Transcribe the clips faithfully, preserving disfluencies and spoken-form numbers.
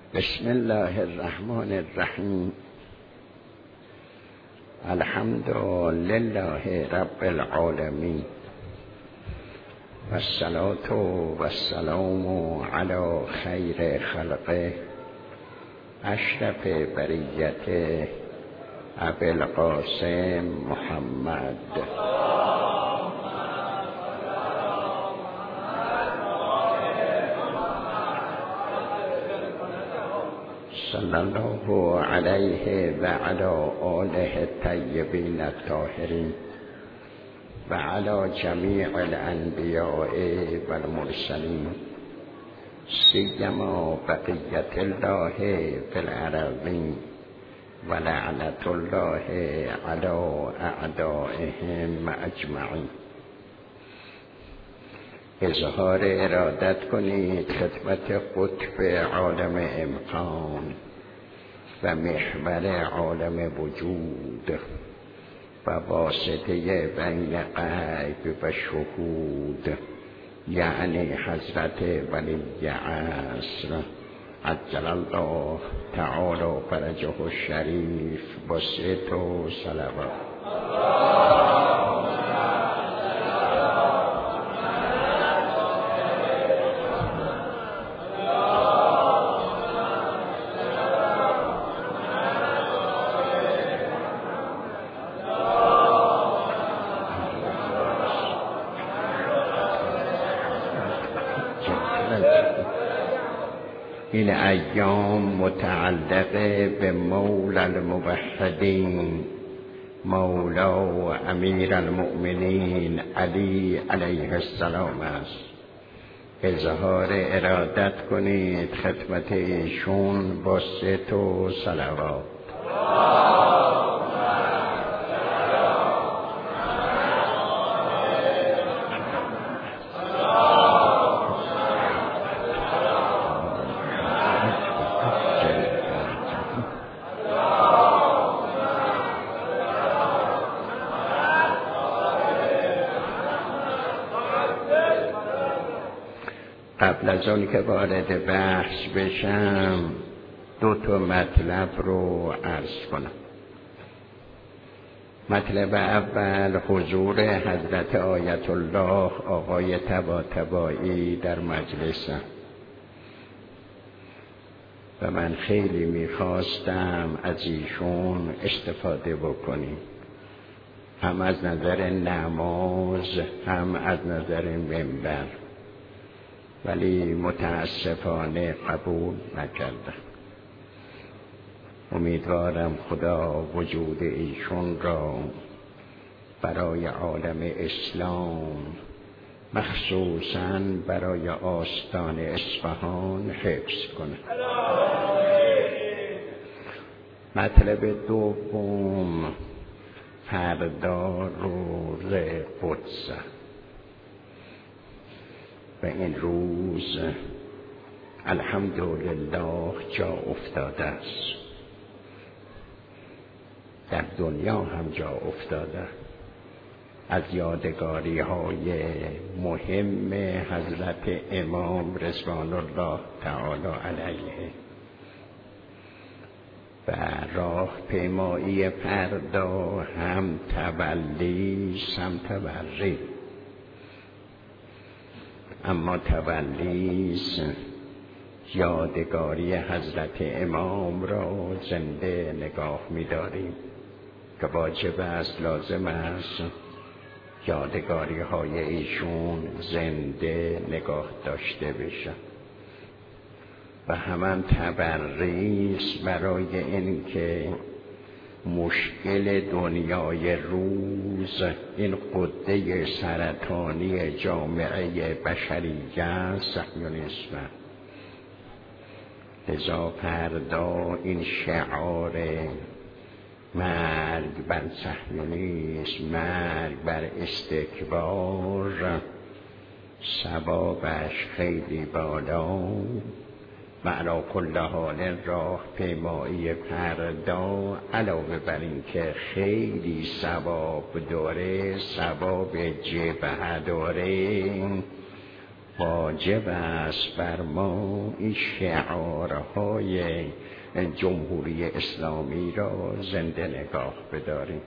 بسم الله الرحمن الرحیم. الحمد لله رب العالمین و الصلاة و السلام علی خیر خلقه اشرف بریته ابی القاسم محمد صلی الله علیه و علی آله الطیبین الطاهرین و علی جمیع الانبیاء و المرسلین سیما بقیت الله فی الارضین و لعنت الله علی اعدائهم اجمعین. اظهار ارادت کنید خدمت قطب عالم امکان و محور عالم وجود و واسطه بین غیب و شهود، یعنی حضرت ولی عصر عجل الله تعالی فرجه الشریف با ست و صلوات. این ایام متعلق به مولا الموحدین مولا و امیر المؤمنین علی علیه السلام است. اظهار ارادت کنید خدمت ایشون با ست و صلوات. قبل از اون که وارد بحث بشم دو تا مطلب رو عرض کنم. مطلب اول حضور حضرت آیت الله آقای طباطبایی در مجلسم و من خیلی میخواستم از ایشون استفاده بکنیم، هم از نظر نماز هم از نظر منبر، ولی متاسفانه قبول نکردم. امیدوارم خدا وجود ایشون را برای عالم اسلام مخصوصاً برای آستان اصفهان حفظ کنه. مطلب دوم فردا روز قدس و این روز الحمدلله جا افتاده است، در دنیا هم جا افتاده از یادگاری های مهم حضرت امام رضوان الله تعالی علیه و راه پیمایی فردا هم تولی هم تبری. اما تولیز یادگاری حضرت امام را زنده نگاه می‌داریم که واجب است، لازم است یادگاری های ایشون زنده نگاه داشته بشه و همان تبریز برای اینکه مشکل دنیای روز این قده سرطانی جامعه بشریت صهیونیسم، لذا فردا این شعار مرگ بر صهیونیسم، مرگ بر استکبار ثوابش خیلی بالا و علی کل حال راه پیمایی فردا علاوه بر این که خیلی ثواب داره، ثواب جبهه داره، واجب است بر ما این شعارهای جمهوری اسلامی را زنده نگاه بداریم.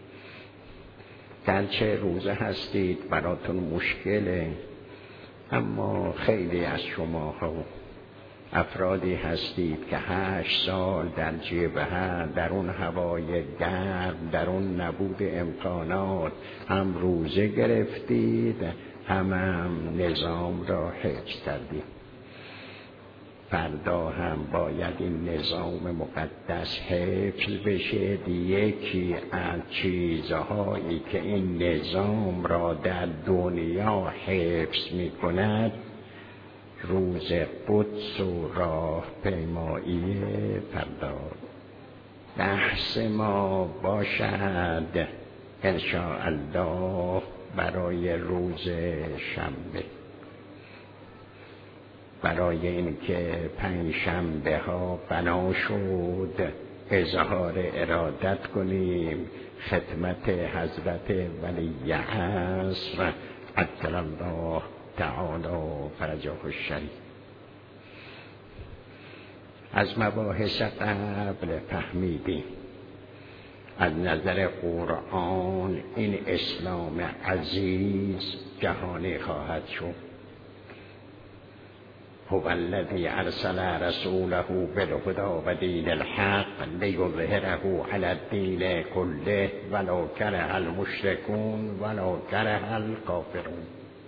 گرچه روزه هستید براتون مشکله، اما خیلی از شما ها افرادی هستید که هشت سال در جبهه، در اون هوای گرم، در اون نبود امکانات هم روزه گرفتید، هم, هم نظام را حفظ کردید. فردا هم باید این نظام مقدس حفظ بشه. یکی از چیزهایی که این نظام را در دنیا حفظ می کند روز قدس و راه پیمایی فردا. بحث ما باشد انشاءالله برای روز شنبه، برای اینکه پنج شنبه ها بنا شد اظهار ارادت کنیم خدمت حضرت ولی عصر عجل الله تعالی فرجه الشریف. از مباحث قبل فهمیدیم از نظر قرآن این اسلام عزیز جهانی خواهد شد. هو الذی ارسل رسوله بالهدی و دین الحق لیظهره علی الدین کله ولو کره المشرکون ولو کره الکافرون.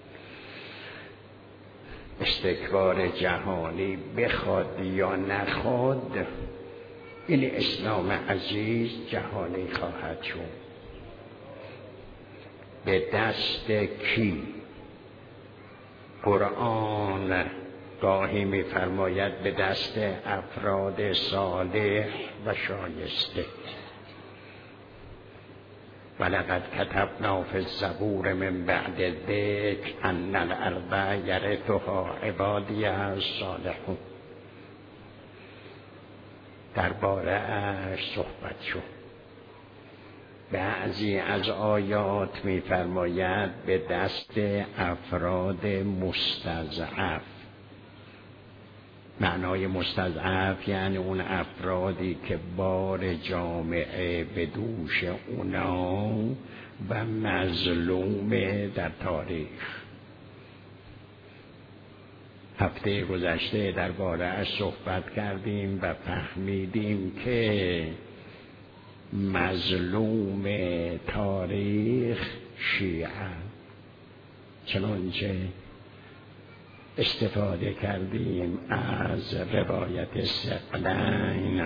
استکبار جهانی بخواد یا نخواد این اسلام عزیز جهانی خواهد شد. به دست کی؟ قرآن گاهی می فرماید به دست افراد صالح و شایسته. ولقد کتبنا فی الزبور من بعد الذکر ان الارض یرثها عبادی الصالحون. درباره اش صحبت شد. بعضی از آیات می فرماید به دست افراد مستضعف. معنای مستضعف یعنی اون افرادی که بار جامعه به دوش اونا و مظلوم در تاریخ. هفته گذشته درباره اش صحبت کردیم و فهمیدیم که مظلوم تاریخ شیعه، چنانچه استفاده کردیم از روایت ثقلین.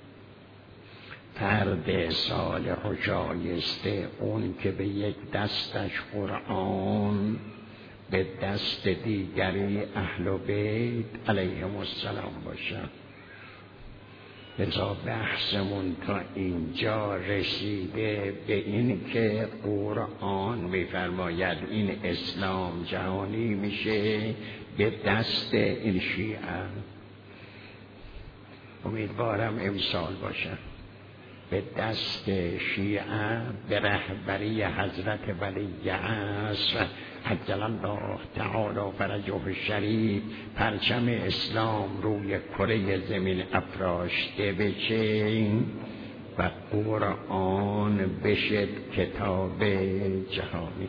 فرد صالح و شایسته اون که به یک دستش قرآن، به دست دیگری اهل بیت علیهم السلام باشد. لذا بحثمون تا اینجا رسیده به این که قرآن می‌فرماید این اسلام جهانی میشه به دست این شیعه. امیدوارم امسال باشد به دست شیعه به رهبری حضرت ولی عصر عجل الله تعالی فرجه الشریف پرچم اسلام روی کره زمین افراشته بشه و قرآن بشه کتاب جهانی.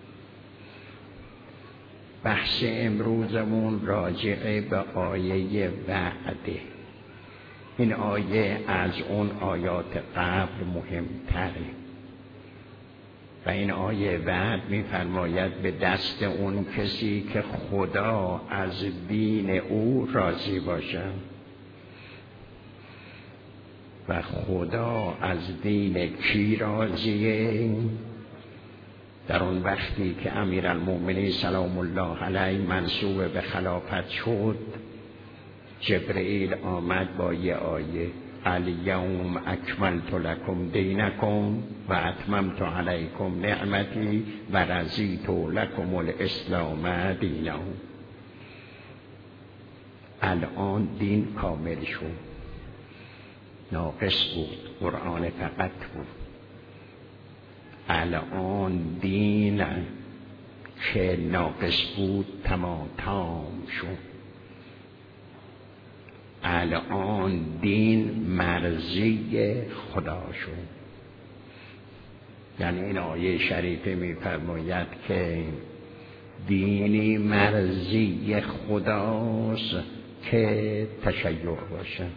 بحث امروزمون راجع به آیه وعده. این آیه از اون آیات قبل مهمتره و این آیه بعد می‌فرماید به دست اون کسی که خدا از دین او راضی باشه و خدا از دین کی راضیه. در اون وقتی که امیرالمؤمنین سلام الله علیه منصوب به خلافت شد، جبرئیل آمد با یه آیه الیوم اکملت لکم دینکم و اتممت علیکم نعمتی و رضیت لکم الاسلام دینا. الان دین کامل شد، ناقص بود، قرآن فقط بود. الان دین که ناقص بود تمام تام شد. الان دین مرضی خدا شد. یعنی این آیه شریفه می‌فرماید که دینی مرضی خداست که تشیع باشه.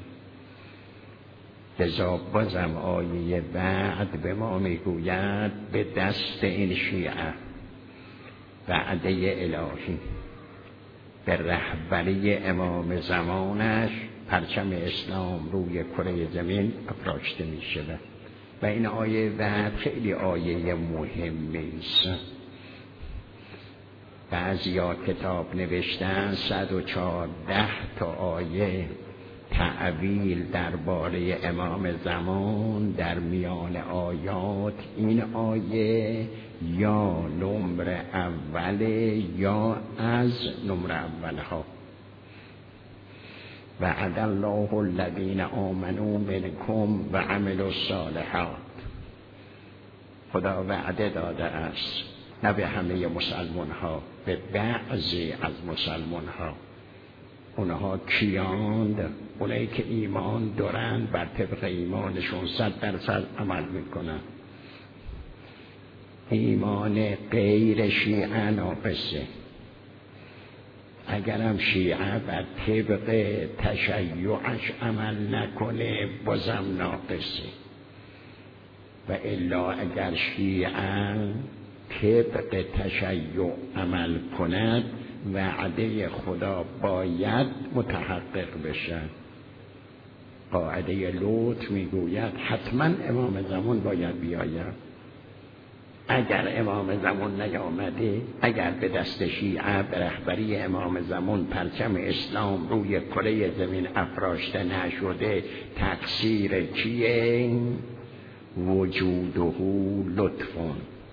لذا بازم آیه بعد به ما میگوید به دست این شیعه وعده الهی به رهبری امام زمانش پرچم اسلام روی کره زمین افراشته می شود. و این آیه بعد خیلی آیه مهمی است. بعضیا کتاب نوشتن صد و چهارده تا آیه تعویل درباره امام زمان در میان آیات. این آیه یا نمره اول یا از نمره اولها. وعد الله الذین آمنوا منکم و عملوا الصالحات. خدا وعده داده است، نه به همه مسلمان ها، به بعضی از مسلمان ها. اونها کیاند؟ اونایی که ایمان دارند بر طبق ایمانشون صد درصد عمل میکنن. ایمان غیر شیعه ناقصه. اگرم شیعه بر طبق تشیعش عمل نکنه بازم ناقصه. و الا اگر شیعه طبق تشیع عمل کند وعده خدا باید متحقق بشه. قاعده لوط میگوید حتما امام زمان باید بیاید. اگر امام زمان نیامده، اگر به دست شیعه به رهبری امام زمان پرچم اسلام روی کره زمین افراشته نشده، تقصیر کیه؟ وجوده لطفون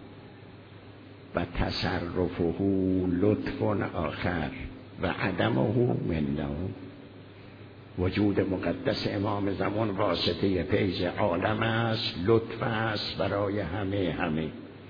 و تصرفه لطف آخر و عدمه منه. وجود مقدس امام زمان واسطه فیض عالم است، لطف است برای همه همه.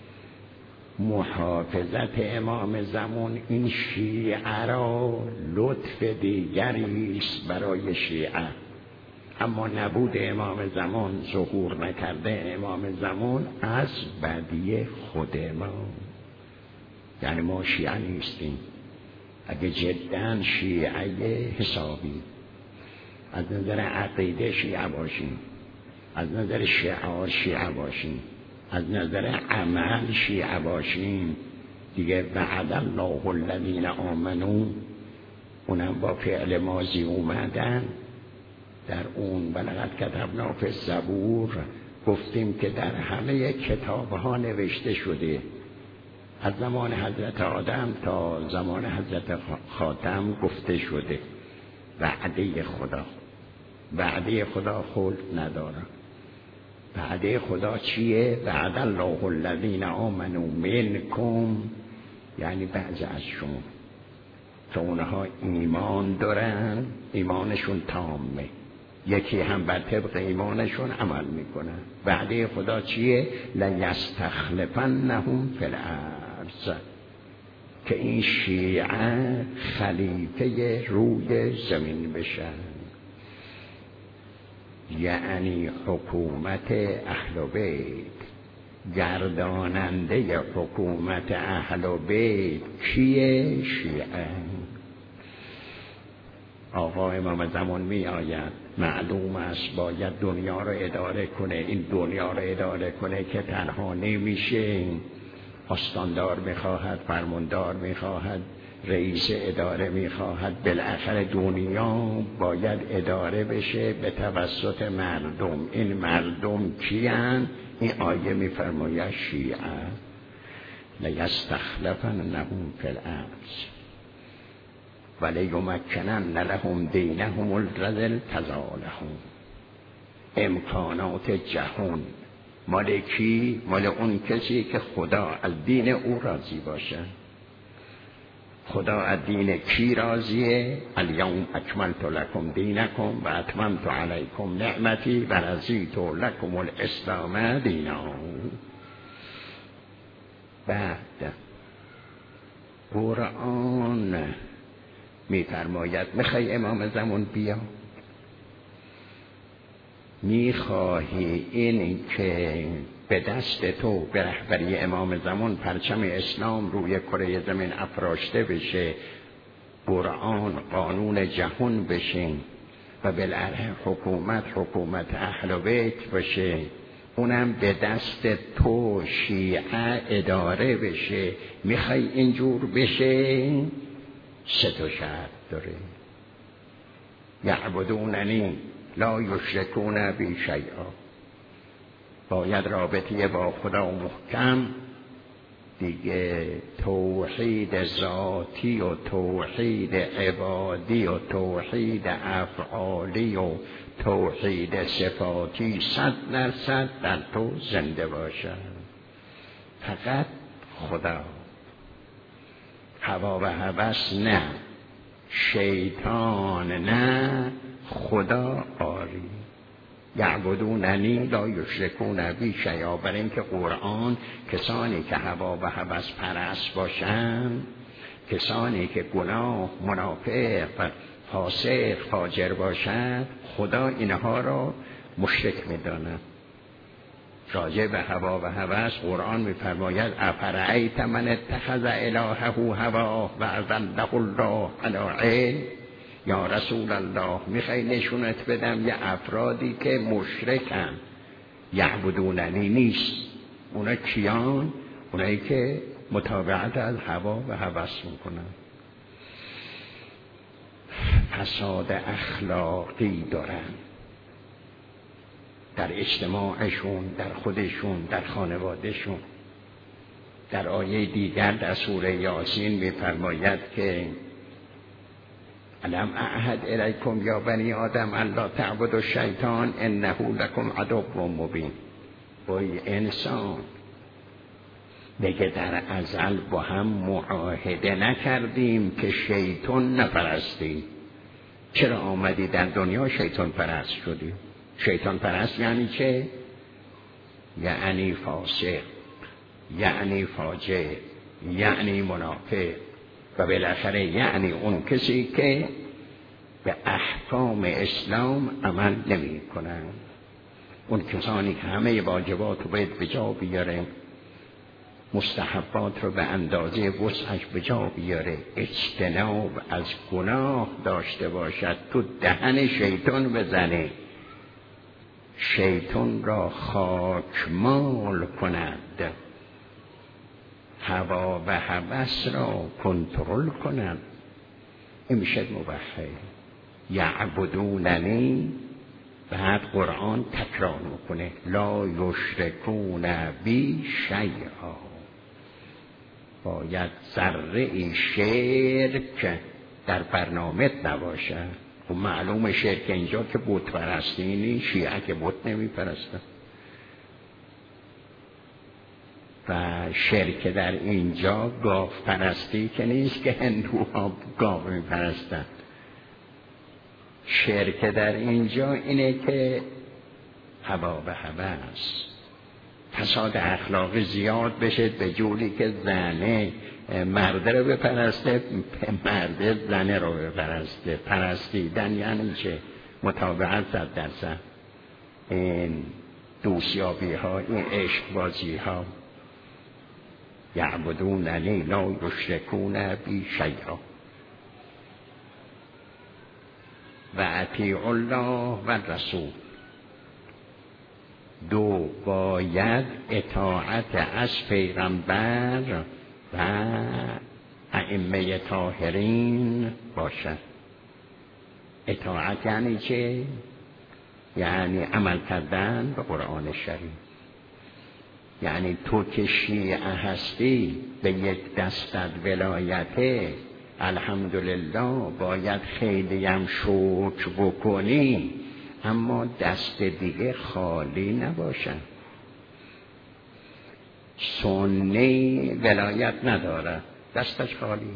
محافظت امام زمان این شیعه را لطف دیگری است برای شیعه. اما نبود امام زمان، ظهور نکرده امام زمان از بدی خود ما. یعنی ما شیعه نیستیم. اگه جداً شیعه حسابی از نظر عقیده شیعه باشیم، از نظر شعار شیعه باشیم، از نظر عمل شیعه باشیم، دیگه وعد الله الذین آمنوا اونم با فعل ماضی اومدن. در اون ولقد کتبنا فی الزبور گفتیم که در همه کتاب ها نوشته شده، از زمان حضرت آدم تا زمان حضرت خاتم گفته شده وعده خدا. وعده خدا خلد نداره. وعده خدا چیه؟ وعد الله الذین آمنوا منکم، یعنی بعضی از شما که اونها ایمان دارن، ایمانشون تامه، یکی هم بر طبق ایمانشون عمل میکنن. وعده خدا چیه؟ لیستخلفنهم فی الارض، که این شیعه خلیفه روی زمین بشن. یعنی حکومت اهل بیت، گرداننده حکومت اهل بیت کیه؟ شیعه. آقا امام زمان می آید، معلوم است باید دنیا رو اداره کنه. این دنیا رو اداره کنه که تنها نمیشه، آستاندار میخواهد، فرماندار میخواهد، رئیس اداره میخواهد. بالاخره دنیا باید اداره بشه به توسط مردم. این مردم کیان؟ این آیه میفرماید شیعه. لیستخلفنهم فی الارض ولیمکنن لهم دینهم الذی ارتضی لهم. امکانات جهان مال کی؟ مال اون کسی که خدا از دین او راضی باشه. خدا از دین کی راضیه؟ الیوم اکملت لکم دینکم و اتممت علیکم نعمتی و رضیت لکم الاسلام دینا. بعد قرآن میفرماید میخوای امام زمان بیا؟ میخواهی این که به دست تو به رهبری امام زمان پرچم اسلام روی کره زمین افراشته بشه، قرآن قانون جهان بشه و بالاخره حکومت حکومت اهل بیت باشه، اونم به دست تو شیعه اداره بشه، میخوای اینجور بشه؟ سه تا شرط داره. یعبدوننی لا یشرکون بی شیئا، باید رابطه با خدا محکم، دیگه توحید ذاتی و توحید عبادی و توحید افعالی و توحید صفاتی صد درصد در تو زنده باشد. فقط خدا، هوا و هوس نه، شیطان نه، خدا آری. یعبدوننی لا یشرکون بی شیئا، برای اینکه قرآن کسانی که هوا و هوس پرست باشند، کسانی که گناه، منافق و فاسق فاجر باشند، خدا اینها را مشرک می‌داند. راجع به هوا و هوس قرآن می‌فرماید افرأیت من اتخذ الهه هواه و اضله الله علی علم. یا رسول الله، میخوای نشونت بدم یه افرادی که مشرکن، یعبدوننی نیست. اونا کیان؟ اونایی که متابعت از هوا و هوس میکنن، فساد اخلاقی دارن در اجتماعشون، در خودشون، در خانوادهشون. در آیه دیگر در سوره یاسین میفرماید که الم اعهد الیکم یا بنی آدم الا تعبدوا الشیطان انه لکم عدو مبین. وای انسان، دیگه در ازل با هم معاهده نکردیم که شیطان نپرستیم؟ چرا آمدی در دنیا شیطان پرست شدی؟ شیطان پرست یعنی چه؟ یعنی فاسق، یعنی فاجر، یعنی منافق و بالاخره یعنی اون کسی که به احکام اسلام عمل نمی کنن. اون کسانی که همه واجبات رو باید به جا بیاره، مستحبات رو به اندازه وسعش به جا بیاره، اجتناب از گناه داشته باشد، تو دهن شیطان بزنه، شیطان را خاکمال کند، هوا و هوس را کنترل کنند. این میشه موحد. یعبدوننی، بعد قرآن تکرار میکنه لا یشرکون بی شیئا، باید ذره شرک در برنامه نباشه. و معلوم شرک اینجا که بت پرستی نیست، شیعه که بت نمی پرستن، و شرک در اینجا گاو پرستی که نیست که هندوها گاو می پرستن. شرک در اینجا اینه که هوا و هوس، فساد اخلاقی زیاد بشه به جوری که زنه مرده رو بپرسته، مرده زنه رو بپرسته. پرستیدن یعنی چه؟ متابعت صد درصد. این دوستیابی ها، این عشق بازی ها. یعبدوننی لا یشرکون بی شیئا و اطیعوا الله و رسول. دو، باید اطاعت از پیغمبر و ائمه طاهرین باشد. اطاعت یعنی چه؟ یعنی عمل کردن به قرآن شریف. یعنی تو که شیعه هستی، به یک دستت ولایته، الحمدلله باید خیلی هم شکر بکنی، اما دست دیگه خالی نباشن. سنی ولایت نداره، دستش خالی.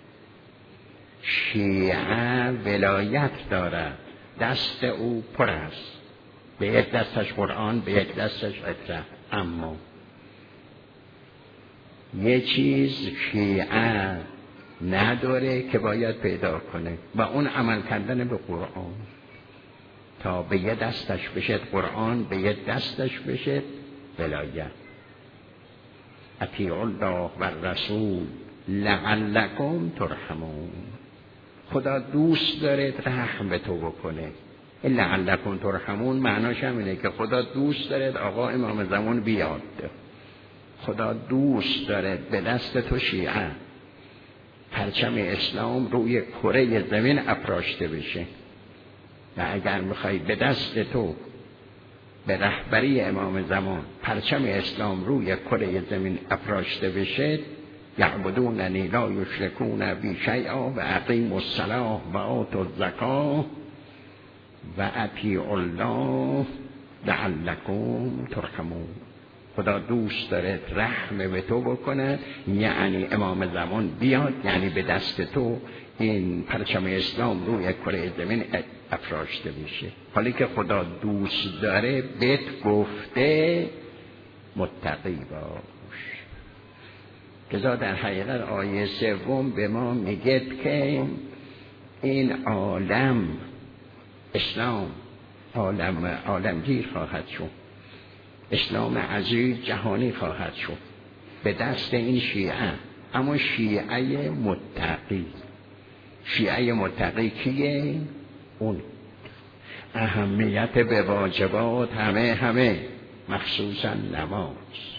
شیعه ولایت داره، دست او پر است، به یک دستش قرآن، به یک دستش عطر. اما یه چیز شیعه نداره که باید پیدا کنه و اون عمل کردن به قرآن. تا به یه دستش بشه قرآن، به یه دستش بشه ولایت. اطیعوا الله و الرسول لعلکم ترحمون. خدا دوست داره رحم به تو بکنه. این لعلکم ترحمون معناش همینه که خدا دوست داره آقا امام زمان بیاد. خدا دوست داره به دست تو شیعه پرچم اسلام روی کره زمین افراشته بشه و اگر میخوای به دست تو به رهبری امام زمان پرچم اسلام روی کره زمین افراشته بشه، یعبدوننی لا یشرکون بی شیئا و اقیموا الصلاة و آتوا الزکاة و اطیعوا الله لعلکم ترحمون. خدا دوست داره رحم به تو بکنه، یعنی امام زمان بیاد، یعنی به دست تو این پرچم اسلام روی کره زمین افراشته میشه. حالی که خدا دوست داره بهت گفته متقی باش. لذا در حقیقت آیه سوم به ما میگه که این عالم اسلام عالم عالمگیر خواهد شد، اسلام عزیز جهانی خواهد شد به دست این شیعه. اما شیعه متقی، شیعه متقی کیه؟ اون اهمیت به واجبات همه همه مخصوصا نماز،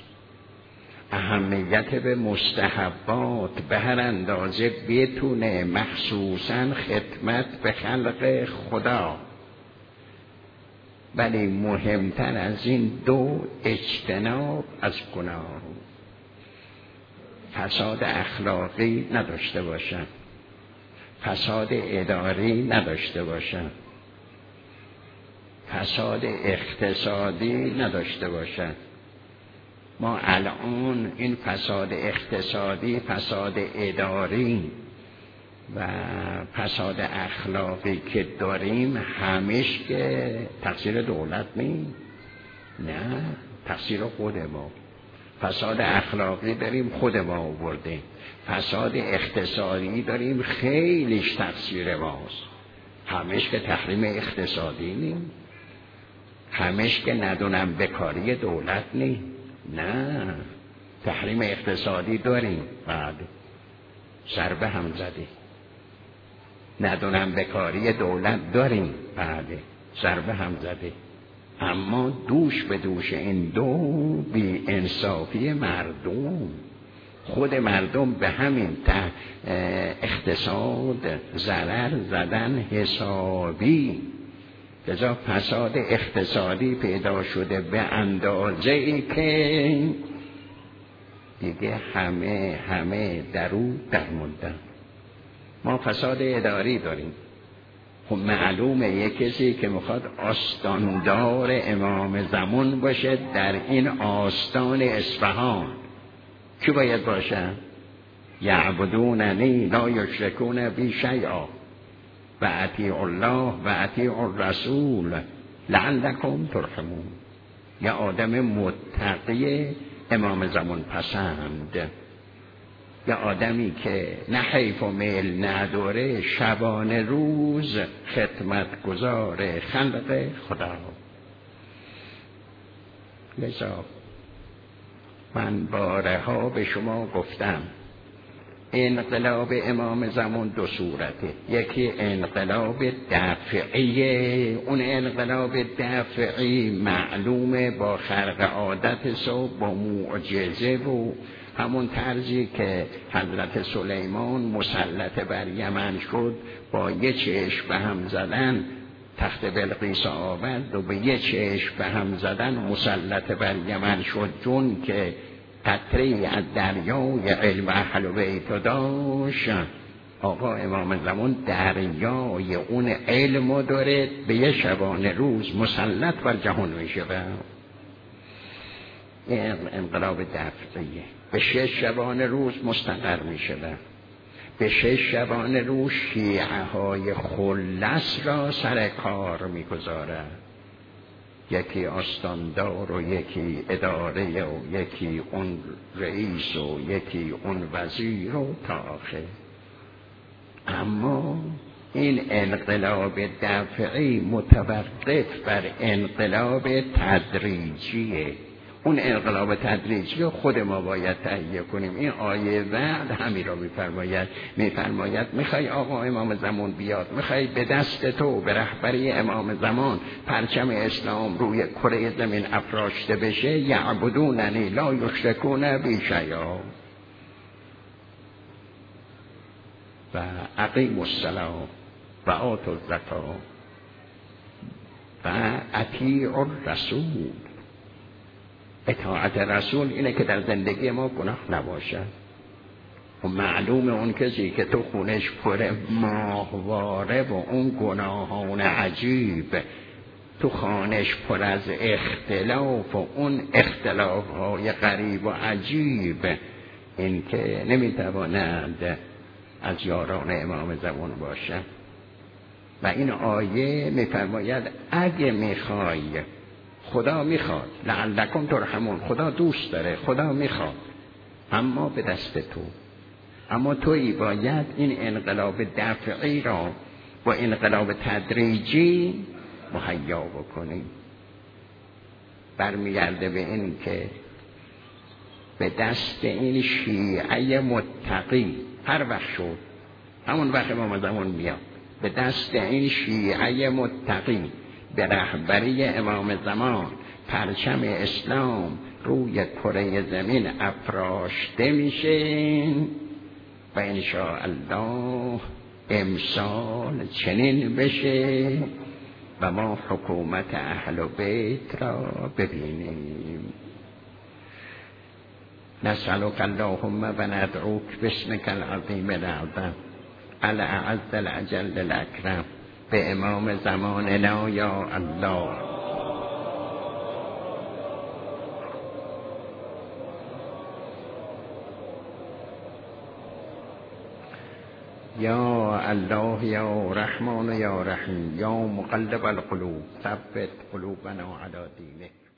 اهمیت به مستحبات به هر اندازه بتونه، مخصوصا خدمت به خلق خدا. ولی مهمتر از این دو اجتناب از گناه، فساد اخلاقی نداشته باشن، فساد اداری نداشته باشن، فساد اقتصادی نداشته باشن. ما الان این فساد اقتصادی، فساد اداری و فساد اخلاقی که داریم همش که تقصیر دولت نیست، نه، تقصیر خود ما. فساد اخلاقی داریم خود ما آوردیم، فساد اقتصادی داریم خیلیش تقصیر ماست. همش که تحریم اقتصادی نیست، همش که ندونم بکاری دولت نیست، نه، تحریم اقتصادی داریم، بعد ضربه هم زدیم. ندونم بکاری دولت داریم، بعد ضربه هم زده. اما دوش به دوش این دو بی انصافی مردم، خود مردم به همین اقتصاد ضرر زدن حسابی. لذا فساد اقتصادی پیدا شده به اندازه ای که دیگه همه همه در او در موندن. ما فساد اداری داریم. خب معلومه یک کسی که میخواد آستاندار امام زمان باشه در این آستان اصفهان کی باید باشه؟ یعبدوننی لا یشرکون بی شیئا و اطیعوا الله و اطیعوا الرسول لعلکم ترحمون. یا آدم متقی امام زمان پسند، یا آدمی که نه حیف و میل نداره، شبانه روز خدمتگزار خلق خدا. لذا من بارها به شما گفتم انقلاب امام زمان دو صورته. یکی انقلاب دفعی، اون انقلاب دفعی معلومه با خرق عادت صبح، با معجزه و همون طرزی که حضرت سلیمان مسلط بر یمن شد، با یه چشم به هم زدن تخت بلقیس آورد و به یه چشم به هم زدن مسلط بر یمن شد، چون که قطره از دریای علم اهل بیت داشت. آقا امام زمان دریای اون علم داره، به یه شبانه روز مسلط بر جهان میشه. این انقلاب دفعیه. به شش شبانه روز مستقر میشه، به شش شبانه روز شیعه های خلص را سر کار میگذاره. یکی آستاندار و یکی اداره و یکی اون رئیس و یکی اون وزیر و تا آخر. اما این انقلاب دفعی متوقف بر انقلاب تدریجیه. اون انقلاب تدریجی خود ما باید تهیه کنیم. این آیه وعد همین را میفرماید. میفرماید میخوای آقا امام زمان بیاد، میخوای به دست تو به رهبری امام زمان پرچم اسلام روی کره زمین افراشته بشه، یعبدوننی لا یشرکون بی شیئا و اقیموا الصلاة و آتوا الزکاة و اطیعوا الرسول. اطاعت رسول اینه که در زندگی ما گناه نباشد. و معلوم اون کسی که تو خونش پر ماهواره و اون گناهان عجیب، تو خانش پر از اختلاف و اون اختلاف های غریب و عجیب، این که نمیتواند از یاران امام زمان باشد. و این آیه میفرماید اگه میخوای، خدا میخواد، لعلکم ترحمون، خدا دوست داره، خدا میخواد، اما به دست تو. اما تویی باید این انقلاب دفعی را با انقلاب تدریجی مهیا بکنی. برمیگرده به این که به دست این شیعه متقی هر وقت شد، همون وقت امام زمان میاد، به دست این شیعه متقی به رهبری امام زمان پرچم اسلام روی کره زمین افراشته میشه و انشاءالله امسال چنین بشه و ما حکومت اهل بیت را ببینیم. نسألك اللهم و ندعوک باسمک العظیم الاعظم الاعز الاجل الاکرم به امام زماننا یا الله. یا الله یا رحمان یا رحیم یا مقلب القلوب ثبت قلوبنا علی دینک.